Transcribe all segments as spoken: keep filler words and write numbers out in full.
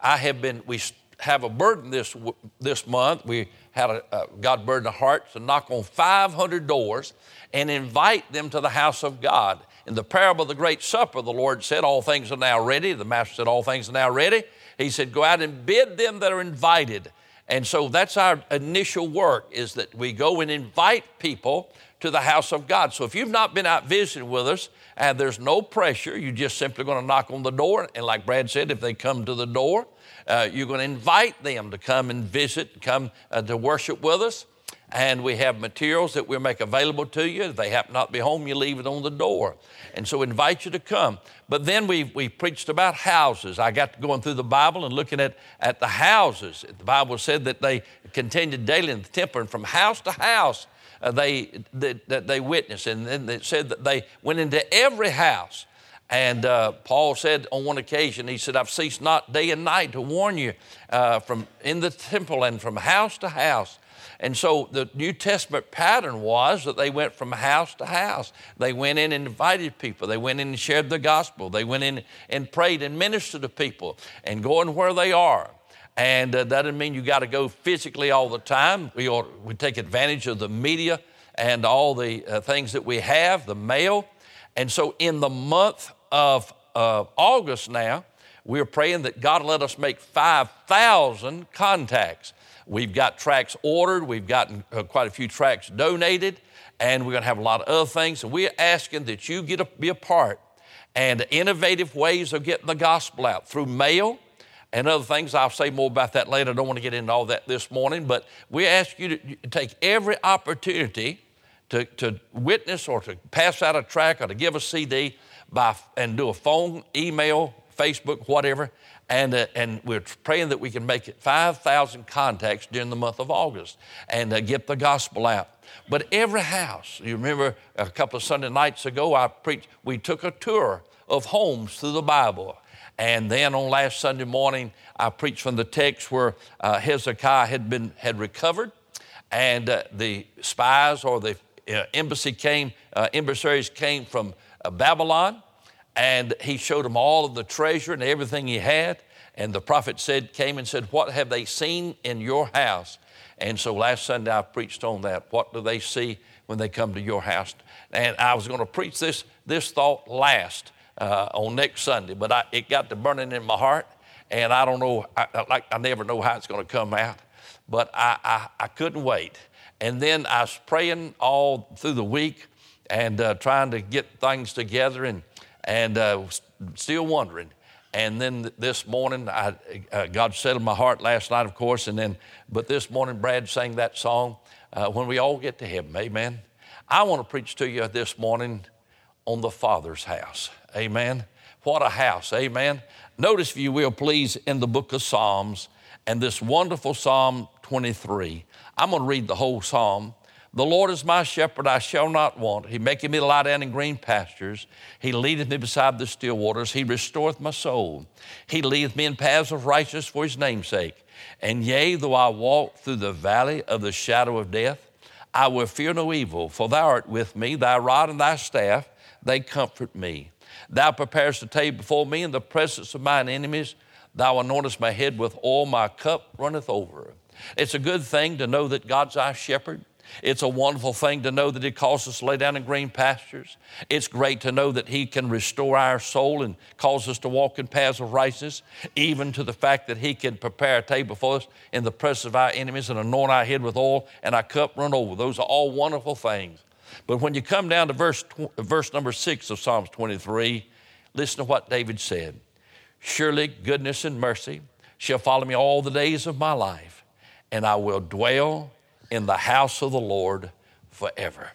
I have been, we have a burden this this month. We had a, uh, God burdened our hearts to knock on five hundred doors and invite them to the house of God. In the parable of the great supper, the Lord said, all things are now ready. The master said, all things are now ready. He said, go out and bid them that are invited. And so that's our initial work, is that we go and invite people to the house of God. So if you've not been out visiting with us, and there's no pressure, you're just simply going to knock on the door. And like Brad said, if they come to the door, uh, you're going to invite them to come and visit, come uh, to worship with us. And we have materials that we'll make available to you. If they happen not to be home, you leave it on the door. And so we invite you to come. But then we we preached about houses. I got to going through the Bible and looking at, at the houses. The Bible said that they continued daily in the temple, and from house to house uh, they that, that they witnessed. And then it said that they went into every house. And uh, Paul said on one occasion, he said, I've ceased not day and night to warn you uh, from in the temple and from house to house. And so the New Testament pattern was that they went from house to house. They went in and invited people. They went in and shared the gospel. They went in and prayed and ministered to people and going where they are. And uh, that doesn't mean you got to go physically all the time. We ought, we take advantage of the media and all the uh, things that we have, the mail. And so in the month of uh, August now, we're praying that God let us make five thousand contacts. We've got tracts ordered. We've gotten uh, quite a few tracts donated, and we're going to have a lot of other things. And we're asking that you get a, be a part. And innovative ways of getting the gospel out through mail and other things. I'll say more about that later. I don't want to get into all that this morning, but we ask you to take every opportunity to, to witness or to pass out a tract or to give a C D by, and do a phone, email, Facebook, whatever. And uh, and we're praying that we can make it five thousand contacts during the month of August and uh, get the gospel out. But every house, you remember a couple of Sunday nights ago, I preached, we took a tour of homes through the Bible. And then on last Sunday morning, I preached from the text where uh, Hezekiah had been had recovered, and uh, the spies or the uh, embassy came, uh, emissaries came from uh, Babylon. And he showed them all of the treasure and everything he had. And the prophet said, came and said, what have they seen in your house? And so last Sunday I preached on that. What do they see when they come to your house? And I was going to preach this, this thought last uh, on next Sunday, but I, it got to burning in my heart. And I don't know, I, like I never know how it's going to come out. But I, I, I couldn't wait. And then I was praying all through the week and uh, trying to get things together and And uh, still wondering. And then this morning, I, uh, God settled my heart last night, of course. And then, but this morning, Brad sang that song, uh, When We All Get to Heaven. Amen. I want to preach to you this morning on the Father's house. Amen. What a house. Amen. Notice, if you will, please, in the book of Psalms, and this wonderful Psalm twenty-three. I'm going to read the whole psalm. The Lord is my shepherd, I shall not want. He maketh me to lie down in green pastures. He leadeth me beside the still waters. He restoreth my soul. He leadeth me in paths of righteousness for his name's sake. And yea, though I walk through the valley of the shadow of death, I will fear no evil, for thou art with me. Thy rod and thy staff, they comfort me. Thou preparest a table before me in the presence of mine enemies. Thou anointest my head with oil, my cup runneth over. It's a good thing to know that God's our shepherd. It's a wonderful thing to know that he calls us to lay down in green pastures. It's great to know that he can restore our soul and cause us to walk in paths of righteousness, even to the fact that he can prepare a table for us in the presence of our enemies and anoint our head with oil and our cup run over. Those are all wonderful things. But when you come down to verse, verse number six of Psalms twenty-three, listen to what David said. Surely goodness and mercy shall follow me all the days of my life, and I will dwell in the house of the Lord forever.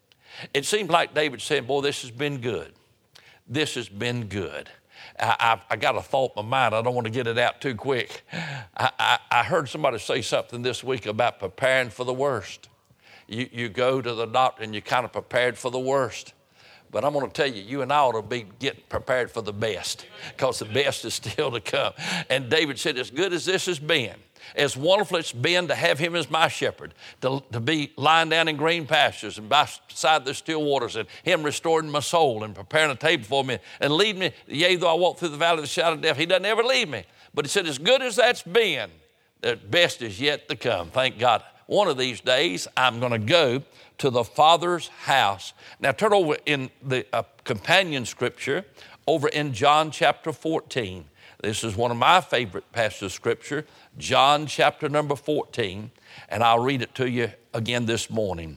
It seems like David said, boy, this has been good. This has been good. I, I, I got a thought in my mind. I don't want to get it out too quick. I, I, I heard somebody say something this week about preparing for the worst. You, you go to the doctor and you're kind of prepared for the worst. But I'm going to tell you, you and I ought to be getting prepared for the best, because the best is still to come. And David said, as good as this has been, as wonderful it's been to have him as my shepherd, to, to be lying down in green pastures and beside the still waters, and him restoring my soul and preparing a table for me and leading me. Yea, though I walk through the valley of the shadow of death, he doesn't ever leave me. But he said, as good as that's been, the best is yet to come. Thank God. One of these days, I'm going to go to the Father's house. Now, turn over in the uh, companion scripture over in John chapter fourteen. This is one of my favorite passages of scripture, John chapter number fourteen, and I'll read it to you again this morning.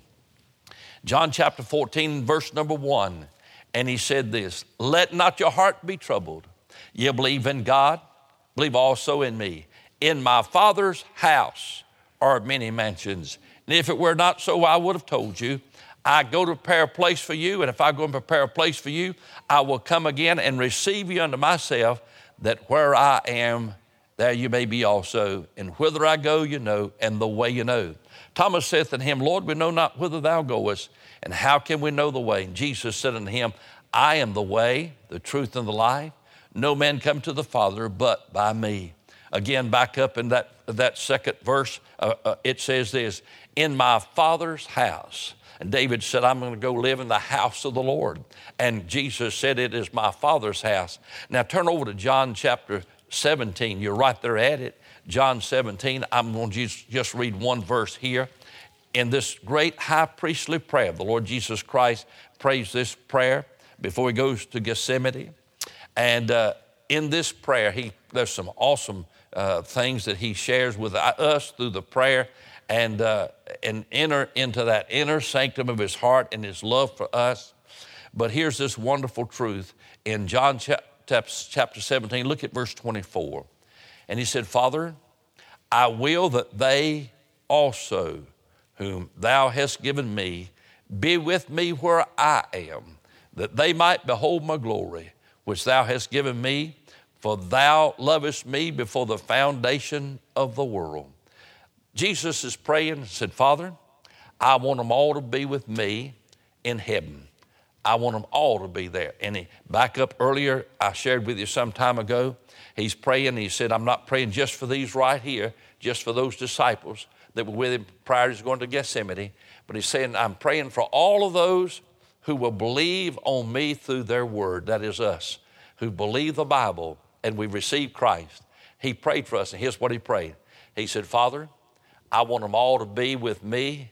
John chapter fourteen, verse number one, and he said this, let not your heart be troubled. Ye believe in God, believe also in me. In my Father's house are many mansions. And if it were not so, I would have told you. I go to prepare a place for you, and if I go and prepare a place for you, I will come again and receive you unto myself, that where I am, there you may be also. And whither I go, you know, and the way you know. Thomas saith unto him, Lord, we know not whither thou goest, and how can we know the way? And Jesus said unto him, I am the way, the truth, and the life. No man come to the Father but by me. Again, back up in that, that second verse, uh, uh, it says this, in my Father's house. And David said, I'm going to go live in the house of the Lord. And Jesus said, it is my Father's house. Now turn over to John chapter seventeen. You're right there at it. John seventeen. I'm going to just, just read one verse here. In this great high priestly prayer, the Lord Jesus Christ prays this prayer before he goes to Gethsemane. And uh, in this prayer, he there's some awesome uh, things that he shares with us through the prayer, and uh, and enter into that inner sanctum of his heart and his love for us. But here's this wonderful truth in John chapter seventeen. Look at verse twenty-four. And he said, Father, I will that they also, whom thou hast given me, be with me where I am, that they might behold my glory, which thou hast given me, for thou lovest me before the foundation of the world. Jesus is praying and said, Father, I want them all to be with me in heaven. I want them all to be there. And he, back up earlier, I shared with you some time ago, he's praying, and he said, I'm not praying just for these right here, just for those disciples that were with him prior to going to Gethsemane, but he's saying, I'm praying for all of those who will believe on me through their word. That is us, who believe the Bible and we receive Christ. He prayed for us, and here's what he prayed. He said, Father, I want them all to be with me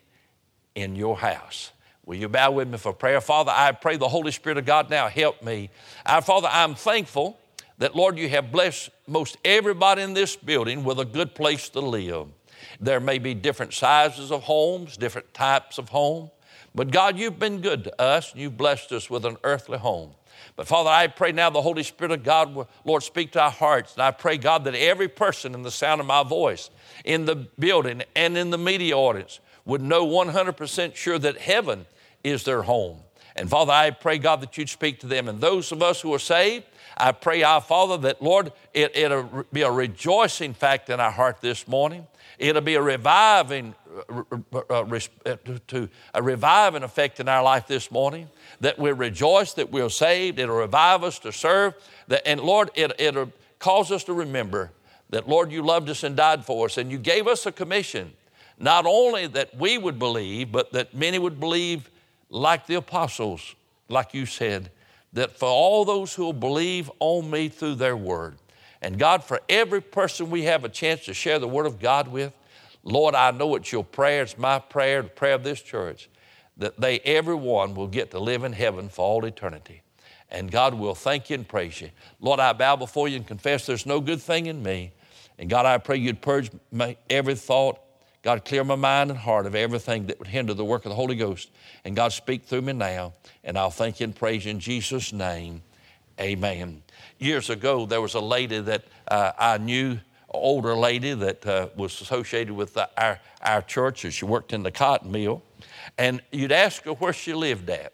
in your house. Will you bow with me for prayer? Father, I pray the Holy Spirit of God now help me. Our Father, I'm thankful that, Lord, you have blessed most everybody in this building with a good place to live. There may be different sizes of homes, different types of home, but God, you've been good to us, and you've blessed us with an earthly home. But Father, I pray now the Holy Spirit of God will, Lord, speak to our hearts. And I pray, God, that every person in the sound of my voice, in the building and in the media audience, would know one hundred percent sure that heaven is their home. And Father, I pray, God, that you'd speak to them. And those of us who are saved, I pray, our Father, that, Lord, it, it'll be a rejoicing fact in our heart this morning. It'll be a reviving, uh, uh, to a reviving effect in our life this morning, that we'll rejoice that we're saved. It'll revive us to serve. That, and Lord, it, it'll cause us to remember that, Lord, you loved us and died for us, and you gave us a commission, not only that we would believe, but that many would believe like the apostles, like you said, that for all those who will believe on me through their word. And God, for every person we have a chance to share the word of God with, Lord, I know it's your prayer, it's my prayer, the prayer of this church, that they, everyone, will get to live in heaven for all eternity. And God, will thank you and praise you. Lord, I bow before you and confess there's no good thing in me. And God, I pray you'd purge my every thought. God, clear my mind and heart of everything that would hinder the work of the Holy Ghost. And God, speak through me now. And I'll thank you and praise you in Jesus' name. Amen. Years ago, there was a lady that uh, I knew, an older lady that uh, was associated with the, our, our church. She worked in the cotton mill. And you'd ask her where she lived at.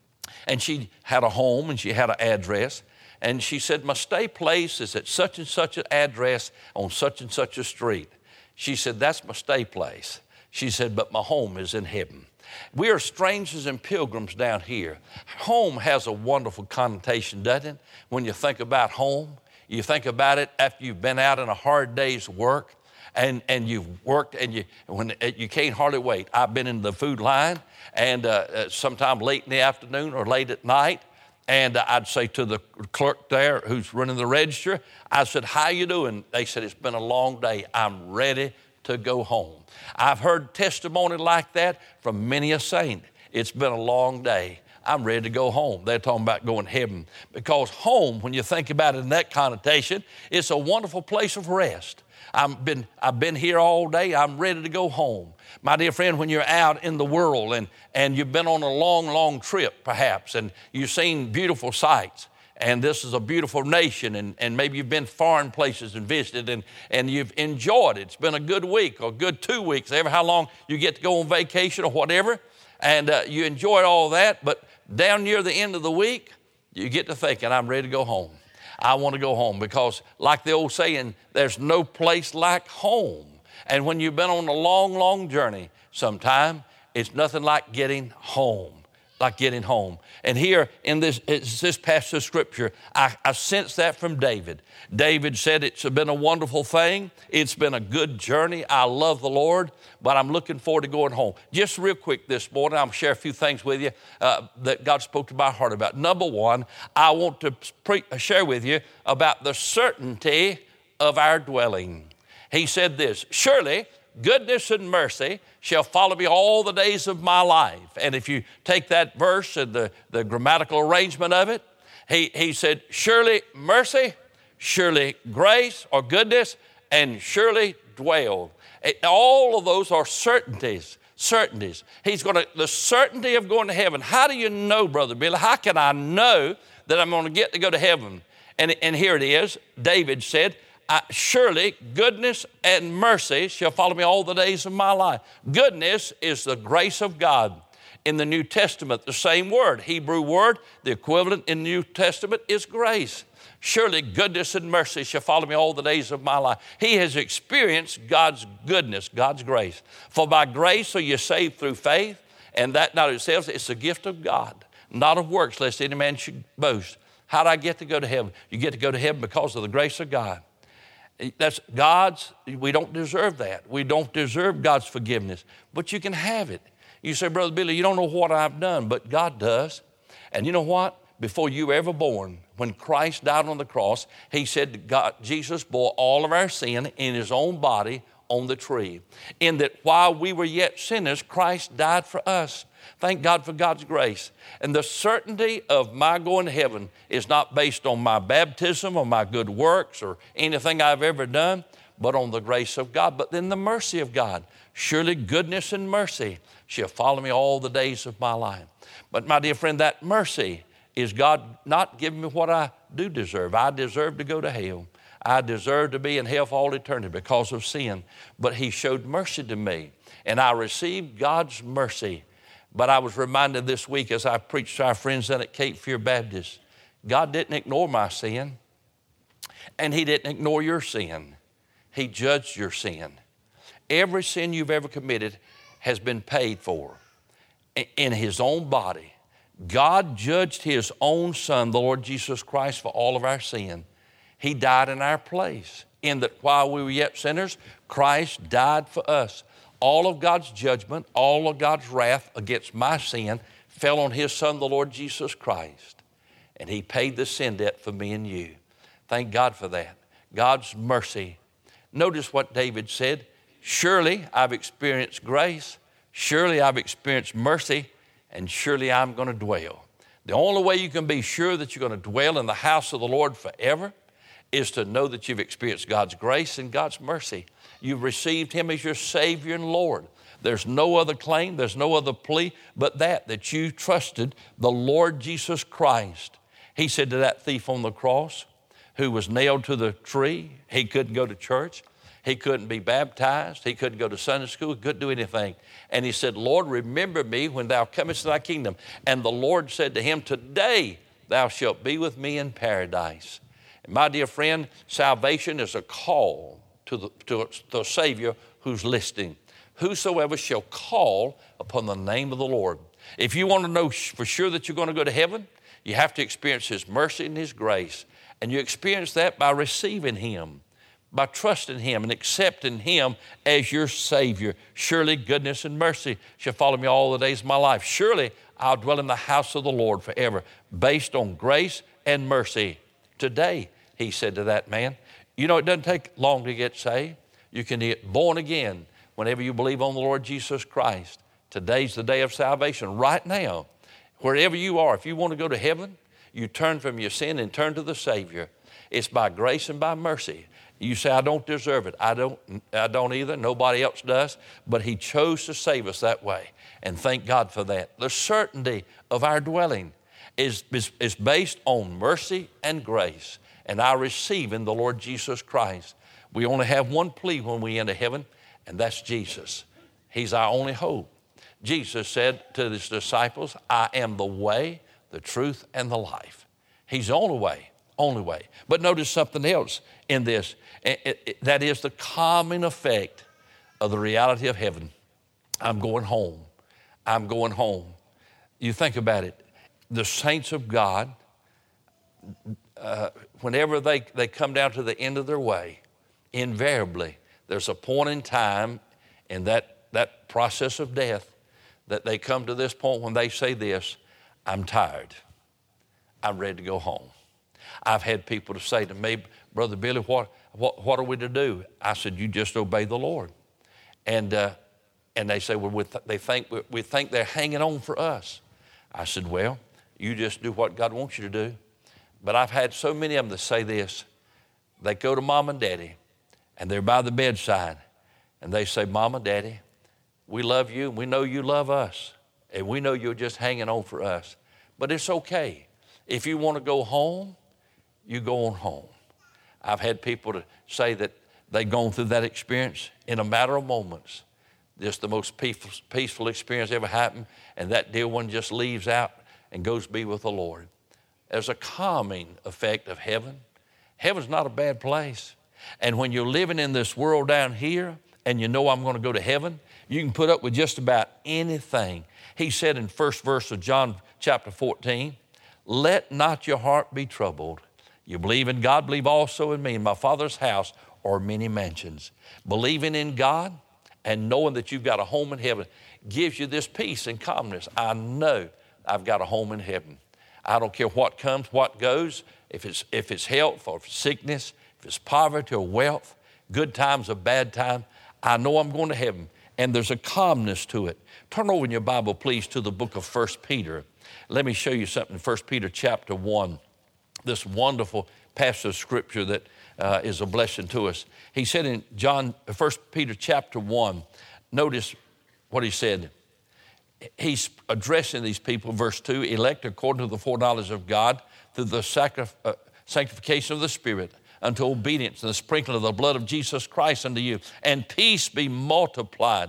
And she had a home and she had an address. And she said, my stay place is at such and such an address on such and such a street. She said, that's my stay place. She said, but my home is in heaven. We are strangers and pilgrims down here. Home has a wonderful connotation, doesn't it? When you think about home, you think about it after you've been out in a hard day's work, and, and you've worked and you when you can't hardly wait. I've been in the food line, and uh, sometime late in the afternoon or late at night, And I'd say to the clerk there who's running the register, I said, how you doing? They said, it's been a long day. I'm ready to go home. I've heard testimony like that from many a saint. It's been a long day. I'm ready to go home. They're talking about going to heaven. Because home, when you think about it in that connotation, it's a wonderful place of rest. I've been, I've been here all day. I'm ready to go home. My dear friend, when you're out in the world and, and you've been on a long, long trip perhaps, and you've seen beautiful sights, and this is a beautiful nation, and, and maybe you've been foreign places and visited, and, and you've enjoyed it. It's been a good week or a good two weeks, ever how long you get to go on vacation or whatever, and uh, you enjoyed all that, but down near the end of the week, you get to thinking, I'm ready to go home. I want to go home because like the old saying, there's no place like home. And when you've been on a long, long journey, sometime it's nothing like getting home, like getting home. And here in this, this passage of Scripture, I, I sense that from David. David said it's been a wonderful thing. It's been a good journey. I love the Lord, but I'm looking forward to going home. Just real quick this morning, I'll share a few things with you uh, that God spoke to my heart about. Number one, I want to pre- share with you about the certainty of our dwelling. He said this, surely goodness and mercy shall follow me all the days of my life. And if you take that verse and the, the grammatical arrangement of it, he, he said, surely mercy, surely grace or goodness, and surely dwell. All of those are certainties, certainties. He's going to, the certainty of going to heaven. How do you know, Brother Billy? How can I know that I'm going to get to go to heaven? And, and here it is. David said, I, surely goodness and mercy shall follow me all the days of my life. Goodness is the grace of God. In the New Testament, the same word, Hebrew word, the equivalent in the New Testament is grace. Surely goodness and mercy shall follow me all the days of my life. He has experienced God's goodness, God's grace. For by grace are you saved through faith, and that not of yourselves, it's a gift of God, not of works, lest any man should boast. How do I get to go to heaven? You get to go to heaven because of the grace of God. That's God's, we don't deserve that. We don't deserve God's forgiveness, but you can have it. You say, Brother Billy, you don't know what I've done, but God does. And you know what? Before you were ever born, when Christ died on the cross, he said God, Jesus bore all of our sin in his own body on the tree. In that while we were yet sinners, Christ died for us. Thank God for God's grace. And the certainty of my going to heaven is not based on my baptism or my good works or anything I've ever done, but on the grace of God. But then the mercy of God. Surely goodness and mercy shall follow me all the days of my life. But my dear friend, that mercy is God not giving me what I do deserve. I deserve to go to hell. I deserve to be in hell for all eternity because of sin. But he showed mercy to me, and I received God's mercy. But I was reminded this week as I preached to our friends down at Cape Fear Baptist, God didn't ignore my sin, and he didn't ignore your sin. He judged your sin. Every sin you've ever committed has been paid for in his own body. God judged his own son, the Lord Jesus Christ, for all of our sin. He died in our place. In that while we were yet sinners, Christ died for us. All of God's judgment, all of God's wrath against my sin fell on his son, the Lord Jesus Christ. And he paid the sin debt for me and you. Thank God for that. God's mercy. Notice what David said. Surely I've experienced grace. Surely I've experienced mercy. And surely I'm going to dwell. The only way you can be sure that you're going to dwell in the house of the Lord forever is to know that you've experienced God's grace and God's mercy. You've received him as your Savior and Lord. There's no other claim, there's no other plea but that, that you trusted the Lord Jesus Christ. He said to that thief on the cross who was nailed to the tree, he couldn't go to church, he couldn't be baptized, he couldn't go to Sunday school, he couldn't do anything. And he said, Lord, remember me when thou comest to thy kingdom. And the Lord said to him, today thou shalt be with me in paradise. And my dear friend, salvation is a call to the, to the Savior who's listening. Whosoever shall call upon the name of the Lord. If you want to know for sure that you're going to go to heaven, you have to experience his mercy and his grace. And you experience that by receiving him, by trusting him and accepting him as your Savior. Surely goodness and mercy shall follow me all the days of my life. Surely I'll dwell in the house of the Lord forever, based on grace and mercy. Today, he said to that man, you know, it doesn't take long to get saved. You can get born again whenever you believe on the Lord Jesus Christ. Today's the day of salvation. Right now, wherever you are, if you want to go to heaven, you turn from your sin and turn to the Savior. It's by grace and by mercy. You say, I don't deserve it. I don't, I don't either. Nobody else does. But he chose to save us that way. And thank God for that. The certainty of our dwelling is, is, is based on mercy and grace. And I receive in the Lord Jesus Christ. We only have one plea when we enter heaven, and that's Jesus. He's our only hope. Jesus said to his disciples, I am the way, the truth, and the life. He's the only way, only way. But notice something else in this. It, it, that is the calming effect of the reality of heaven. I'm going home. I'm going home. You think about it. The saints of God, uh, whenever they, they come down to the end of their way, invariably, there's a point in time in that, that process of death that they come to this point when they say this, I'm tired. I'm ready to go home. I've had people to say to me, Brother Billy, what, what, what are we to do? I said, you just obey the Lord. And uh, and they say, well, we th- they think, we, we think they're hanging on for us. I said, well, you just do what God wants you to do. But I've had so many of them that say this. They go to mom and daddy, and they're by the bedside, and they say, Mama, Daddy, we love you, and we know you love us, and we know you're just hanging on for us. But it's okay. If you want to go home, you go on home. I've had people to say that they've gone through that experience in a matter of moments. Just the most peaceful, peaceful experience ever happened, and that dear one just leaves out and goes to be with the Lord. There's a calming effect of heaven. Heaven's not a bad place. And when you're living in this world down here and you know I'm going to go to heaven, you can put up with just about anything. He said in first verse of John chapter fourteen, let not your heart be troubled. You believe in God, believe also in me. In my Father's house are many mansions. Believing in God and knowing that you've got a home in heaven gives you this peace and calmness. I know I've got a home in heaven. I don't care what comes, what goes, if it's, if it's health or if it's sickness, if it's poverty or wealth, good times or bad times, I know I'm going to heaven. And there's a calmness to it. Turn over in your Bible, please, to the book of First Peter. Let me show you something in First Peter chapter one, this wonderful passage of Scripture that uh, is a blessing to us. He said in John, First Peter chapter one, notice what he said. He's addressing these people, verse two, elect according to the foreknowledge of God through the sacri- uh, sanctification of the Spirit unto obedience and the sprinkling of the blood of Jesus Christ unto you, and peace be multiplied.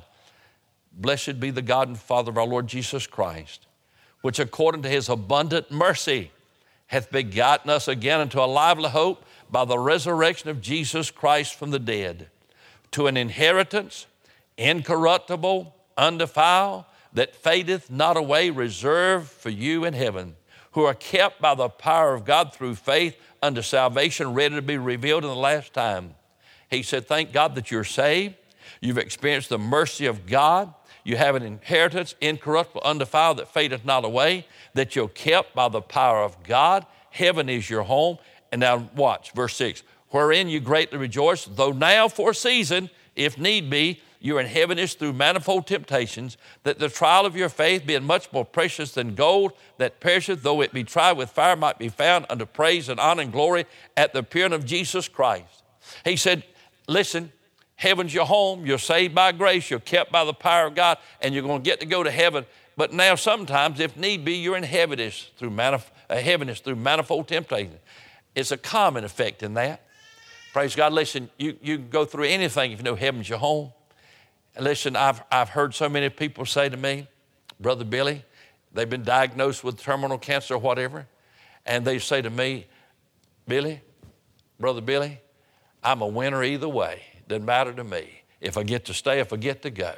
Blessed be the God and Father of our Lord Jesus Christ, which according to his abundant mercy hath begotten us again unto a lively hope by the resurrection of Jesus Christ from the dead, to an inheritance incorruptible, undefiled, that fadeth not away, reserved for you in heaven, who are kept by the power of God through faith unto salvation, ready to be revealed in the last time. He said, thank God that you're saved. You've experienced the mercy of God. You have an inheritance, incorruptible, undefiled, that fadeth not away, that you're kept by the power of God. Heaven is your home. And now watch, verse six, wherein you greatly rejoice, though now for a season, if need be, you're in heaviness through manifold temptations, that the trial of your faith, being much more precious than gold that perisheth, though it be tried with fire, might be found unto praise and honor and glory at the appearing of Jesus Christ. He said, listen, heaven's your home. You're saved by grace. You're kept by the power of God, and you're going to get to go to heaven. But now sometimes, if need be, you're in heaviness through, manif- uh, heaviness through manifold temptations. It's a common effect in that. Praise God. Listen, you, you can go through anything if you know heaven's your home. And listen, I've, I've heard so many people say to me, Brother Billy, they've been diagnosed with terminal cancer or whatever, and they say to me, Billy, Brother Billy, I'm a winner either way. Doesn't matter to me. If I get to stay, if I get to go,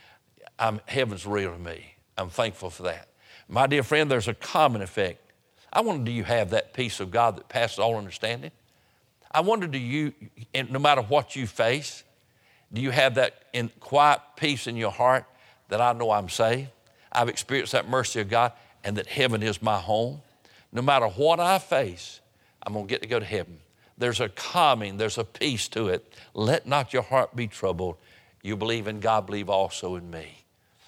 I'm, heaven's real to me. I'm thankful for that. My dear friend, there's a common effect. I wonder, do you have that peace of God that passes all understanding? I wonder, do you, no matter what you face, do you have that in quiet peace in your heart that I know I'm saved? I've experienced that mercy of God, and that heaven is my home. No matter what I face, I'm going to get to go to heaven. There's a calming, there's a peace to it. Let not your heart be troubled. You believe in God, believe also in me.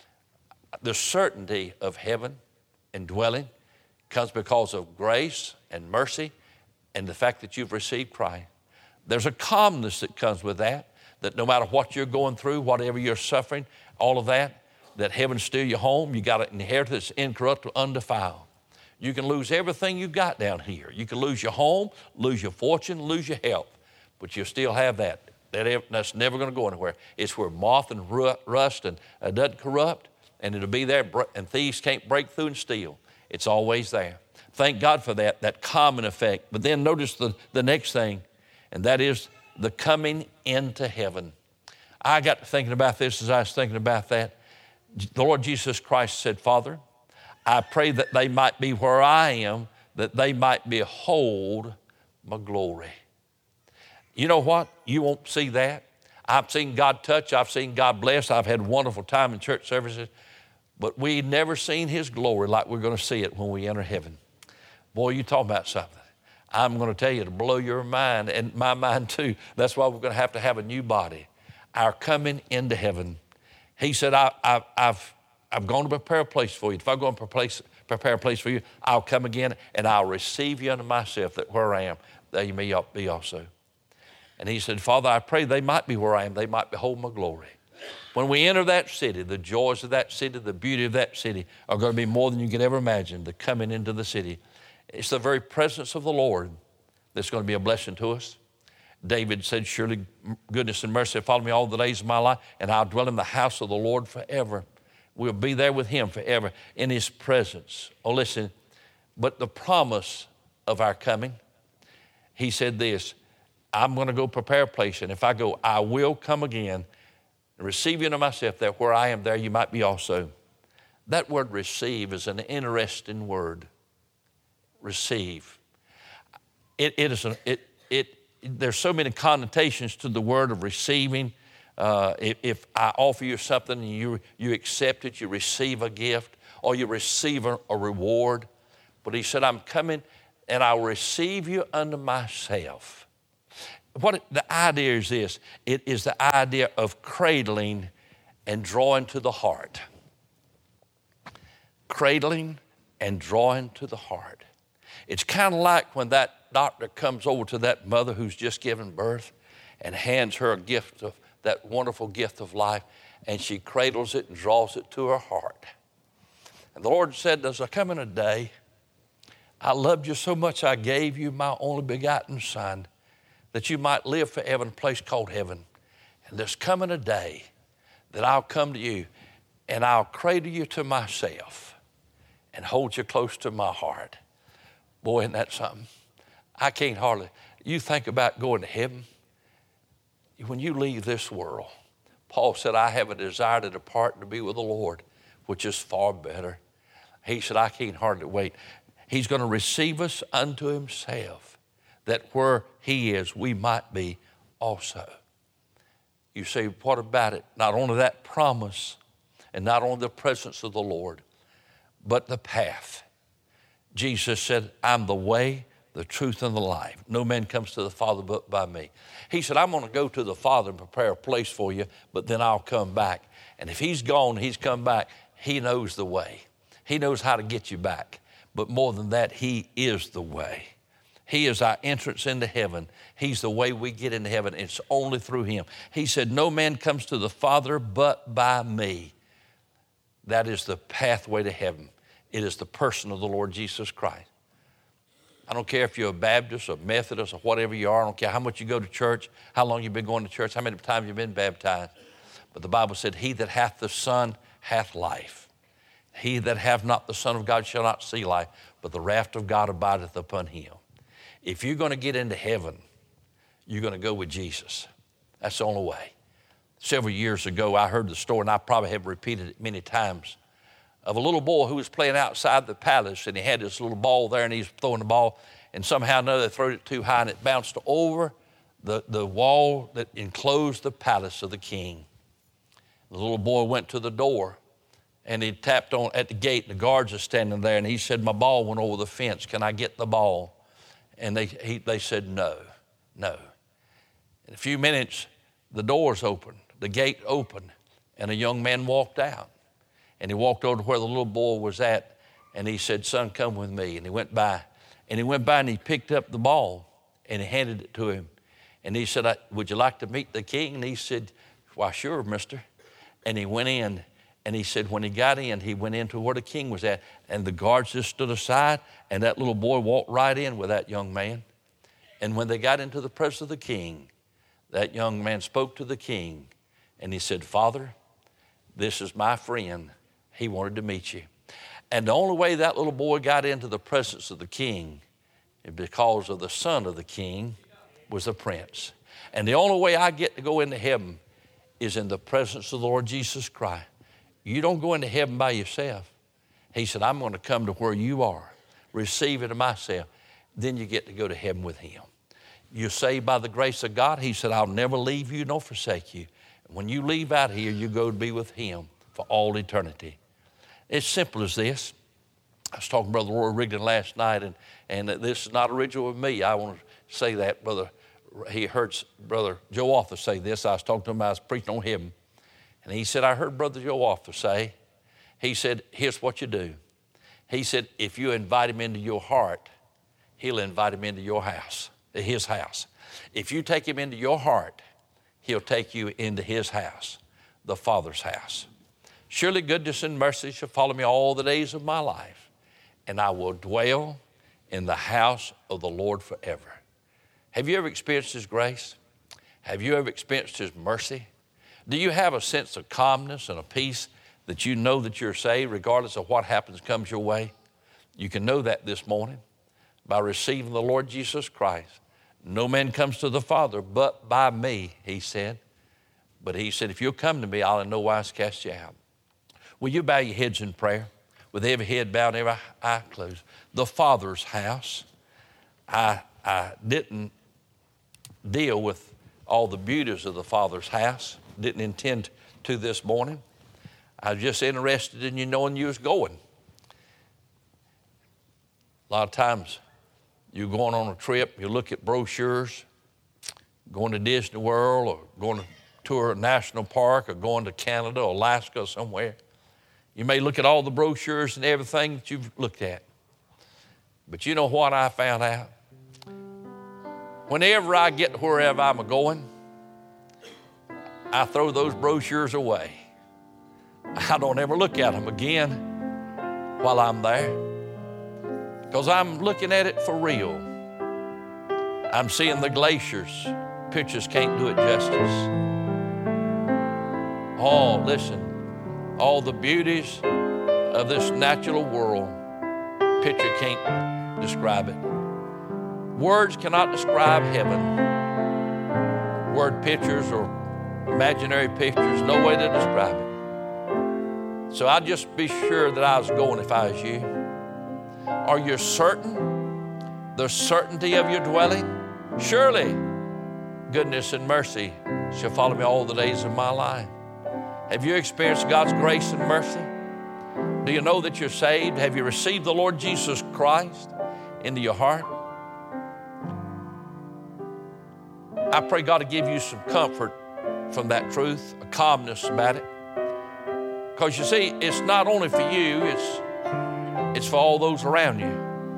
The certainty of heaven and dwelling comes because of grace and mercy and the fact that you've received Christ. There's a calmness that comes with that, that no matter what you're going through, whatever you're suffering, all of that, that heaven's still your home. You got an inheritance incorruptible, undefiled. You can lose everything you've got down here. You can lose your home, lose your fortune, lose your health, but you'll still have that. that that's never going to go anywhere. It's where moth and rust and uh, doesn't corrupt, and it'll be there, and thieves can't break through and steal. It's always there. Thank God for that, that common effect. But then notice the, the next thing, and that is the coming into heaven. I got to thinking about this as I was thinking about that. The Lord Jesus Christ said, Father, I pray that they might be where I am, that they might behold my glory. You know what? You won't see that. I've seen God touch. I've seen God bless. I've had a wonderful time in church services. But we never seen his glory like we're going to see it when we enter heaven. Boy, you talking about something. I'm going to tell you to blow your mind, and my mind too. That's why we're going to have to have a new body. Our coming into heaven. He said, I, I, I've I've gone to prepare a place for you. If I go and prepare a place for you, I'll come again and I'll receive you unto myself, that where I am, there you may be also. And he said, Father, I pray they might be where I am. They might behold my glory. When we enter that city, the joys of that city, the beauty of that city are going to be more than you could ever imagine, the coming into the city. It's the very presence of the Lord that's going to be a blessing to us. David said, surely goodness and mercy follow me all the days of my life, and I'll dwell in the house of the Lord forever. We'll be there with him forever in his presence. Oh, listen, but the promise of our coming, he said this, I'm going to go prepare a place, and if I go, I will come again and receive you unto myself, that where I am, there you might be also. That word receive is an interesting word. Receive. It, it is, a, it, it, there's so many connotations to the word of receiving. Uh, if, if I offer you something and you, you accept it, you receive a gift, or you receive a, a reward. But he said, I'm coming and I'll receive you unto myself. What it, the idea is this, it is the idea of cradling and drawing to the heart. Cradling and drawing to the heart. It's kind of like when that doctor comes over to that mother who's just given birth and hands her a gift of that wonderful gift of life, and she cradles it and draws it to her heart. And the Lord said, there's a coming a day, I loved you so much I gave you my only begotten Son, that you might live forever in a place called heaven. And there's coming a day that I'll come to you and I'll cradle you to myself and hold you close to my heart. Boy, isn't that something? I can't hardly, you think about going to heaven. When you leave this world, Paul said, I have a desire to depart and to be with the Lord, which is far better. He said, I can't hardly wait. He's going to receive us unto himself, that where he is, we might be also. You say, what about it? Not only that promise and not only the presence of the Lord, but the path. Jesus said, I'm the way, the truth, and the life. No man comes to the Father but by me. He said, I'm going to go to the Father and prepare a place for you, but then I'll come back. And if he's gone, he's come back, he knows the way. He knows how to get you back. But more than that, he is the way. He is our entrance into heaven. He's the way we get into heaven. It's only through him. He said, no man comes to the Father but by me. That is the pathway to heaven. It is the person of the Lord Jesus Christ. I don't care if you're a Baptist or Methodist or whatever you are. I don't care how much you go to church, how long you've been going to church, how many times you've been baptized. But the Bible said, he that hath the Son hath life. He that hath not the Son of God shall not see life, but the wrath of God abideth upon him. If you're going to get into heaven, you're going to go with Jesus. That's the only way. Several years ago, I heard the story, and I probably have repeated it many times, of a little boy who was playing outside the palace, and he had this little ball there, and he's throwing the ball, and somehow or another they threw it too high, and it bounced over the, the wall that enclosed the palace of the king. The little boy went to the door, And he tapped on at the gate, and the guards are standing there, and he said, my ball went over the fence. Can I get the ball? And they, he, they said, no, no. In a few minutes, the doors opened, the gate opened, and a young man walked out. And he walked over to where the little boy was at, and he said, son, come with me. And he went by, and he went by, and he picked up the ball, and he handed it to him. And he said, would you like to meet the king? And he said, why, sure, mister. And he went in, and he said when he got in, he went into where the king was at, and the guards just stood aside, and that little boy walked right in with that young man. And when they got into the presence of the king, that young man spoke to the king, and he said, Father, this is my friend. He wanted to meet you. And the only way that little boy got into the presence of the king is because of the son of the king was a prince. And the only way I get to go into heaven is in the presence of the Lord Jesus Christ. You don't go into heaven by yourself. He said, I'm going to come to where you are, receive it of myself. Then you get to go to heaven with him. You're saved by the grace of God. He said, I'll never leave you nor forsake you. And when you leave out here, you go to be with him for all eternity. It's simple as this. I was talking to Brother Roy Rigdon last night, and, and this is not original with me. I want to say that. Brother, he heard Brother Joe Arthur say this. I was talking to him, I was preaching on him. And he said, I heard Brother Joe Arthur say, he said, here's what you do. He said, if you invite him into your heart, he'll invite him into your house, his house. If you take him into your heart, he'll take you into his house, the Father's house. Surely goodness and mercy shall follow me all the days of my life, and I will dwell in the house of the Lord forever. Have you ever experienced his grace? Have you ever experienced his mercy? Do you have a sense of calmness and a peace that you know that you're saved regardless of what happens comes your way? You can know that this morning by receiving the Lord Jesus Christ. No man comes to the Father but by me, he said. But he said, if you'll come to me, I'll in no wise cast you out. Will you bow your heads in prayer? With every head bowed and every eye closed. The Father's house. I, I didn't deal with all the beauties of the Father's house. Didn't intend to this morning. I was just interested in you knowing you was going. A lot of times you're going on a trip, you look at brochures, going to Disney World or going to tour a national park or going to Canada or Alaska or somewhere. You may look at all the brochures and everything that you've looked at. But you know what I found out? Whenever I get to wherever I'm going, I throw those brochures away. I don't ever look at them again while I'm there because I'm looking at it for real. I'm seeing the glaciers. Pictures can't do it justice. Oh, listen, all the beauties of this natural world, picture can't describe it. Words cannot describe heaven. Word pictures or imaginary pictures, no way to describe it. So I'd just be sure that I was going if I was you. Are you certain? The certainty of your dwelling? Surely goodness and mercy shall follow me all the days of my life. Have you experienced God's grace and mercy? Do you know that you're saved? Have you received the Lord Jesus Christ into your heart? I pray God to give you some comfort from that truth, a calmness about it. Because you see, it's not only for you, it's, it's for all those around you.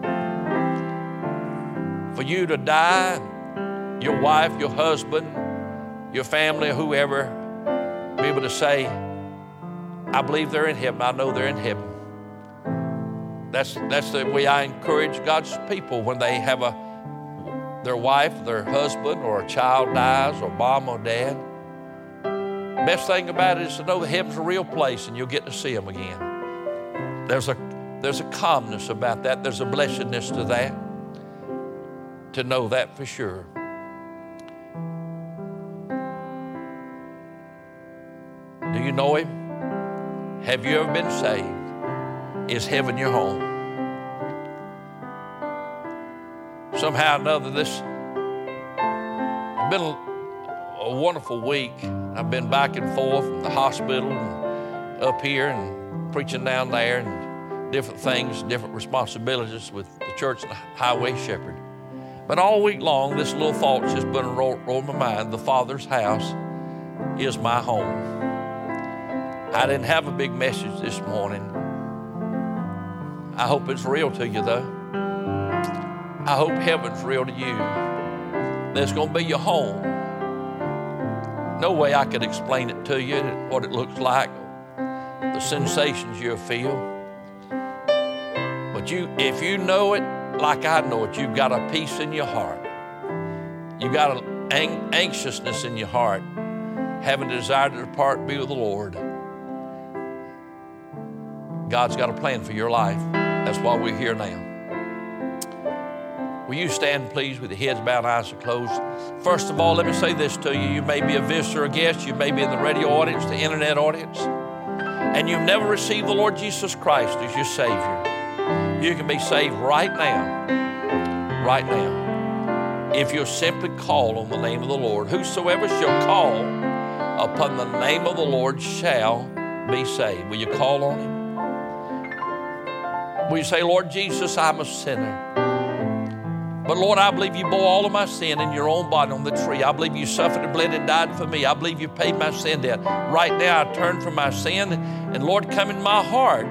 For you to die, your wife, your husband, your family, whoever, be able to say, I believe they're in heaven. I know they're in heaven. That's, that's the way I encourage God's people when they have a their wife, their husband, or a child dies, or mom or dad. Best thing about it is to know that heaven's a real place and you'll get to see them again. There's a, there's a calmness about that. There's a blessedness to that, to know that for sure. Do you know him? Have you ever been saved? Is heaven your home? Somehow or another, this has been a, a wonderful week. I've been back and forth from the hospital and up here, and preaching down there and different things, different responsibilities with the church and the highway shepherd. But all week long, this little thought's just been rolling roll my mind. The Father's house is my home. I didn't have a big message this morning. I hope it's real to you, though. I hope heaven's real to you. That's going to be your home. No way I could explain it to you, what it looks like, the sensations you'll feel. But you, if you know it like I know it, you've got a peace in your heart. You've got an ang- anxiousness in your heart, having a desire to depart and be with the Lord. God's got a plan for your life. That's why we're here now. Will you stand, please, with your heads bowed, eyes are closed? First of all, let me say this to you. You may be a visitor or guest. You may be in the radio audience, the internet audience, and you've never received the Lord Jesus Christ as your Savior. You can be saved right now, right now, if you'll simply call on the name of the Lord. Whosoever shall call upon the name of the Lord shall be saved. Will you call on Him? Will you say, Lord Jesus, I'm a sinner. But Lord, I believe you bore all of my sin in your own body on the tree. I believe you suffered and bled and died for me. I believe you paid my sin debt. Right now I turn from my sin, and Lord, come in my heart.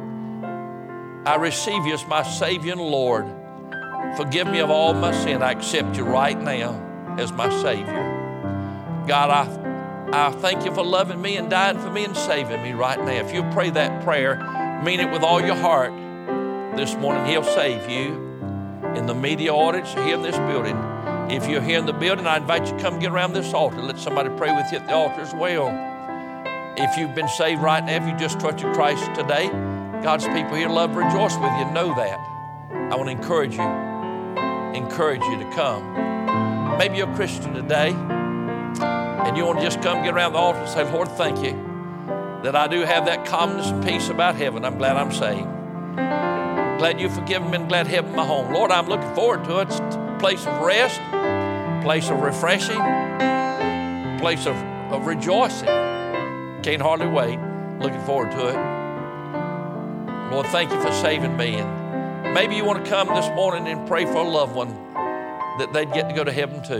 I receive you as my Savior and Lord. Forgive me of all my sin. I accept you right now as my Savior. God, I, I thank you for loving me and dying for me and saving me right now. If you'll pray that prayer, mean it with all your heart, this morning He'll save you. In the media audience or here in this building. If you're here in the building, I invite you to come get around this altar. Let somebody pray with you at the altar as well. If you've been saved right now, if you just trusted Christ today, God's people here love to rejoice with you. Know that. I want to encourage you, encourage you to come. Maybe you're a Christian today and you want to just come get around the altar and say, Lord, thank you that I do have that calmness and peace about heaven. I'm glad I'm saved. Glad you've forgiven me and glad heaven's my home. Lord, I'm looking forward to it. It's a place of rest, place of refreshing, place of, of rejoicing. Can't hardly wait. Looking forward to it. Lord, thank you for saving me. And maybe you want to come this morning and pray for a loved one that they'd get to go to heaven too.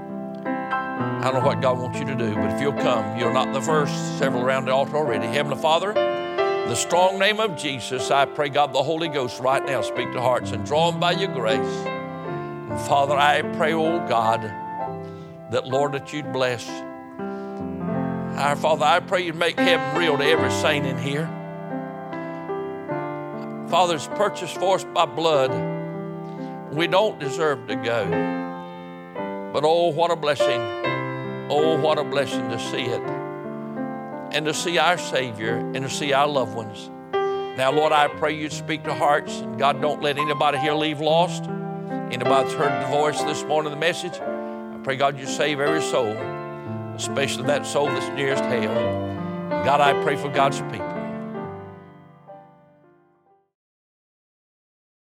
I don't know what God wants you to do, but if you'll come, you're not the first, several around the altar already. Heavenly Father, the strong name of Jesus, I pray, God, the Holy Ghost right now speak to hearts and draw them by your grace. And Father, I pray, oh God, that, Lord, that you'd bless. Our Father, I pray you'd make heaven real to every saint in here. Father, it's purchased for us by blood. We don't deserve to go. But oh, what a blessing. Oh, what a blessing to see it. And to see our Savior and to see our loved ones. Now, Lord, I pray you'd speak to hearts. And God, don't let anybody here leave lost. Anybody that's heard the voice this morning, the message, I pray, God, you save every soul, especially that soul that's nearest hell. God, I pray for God's people.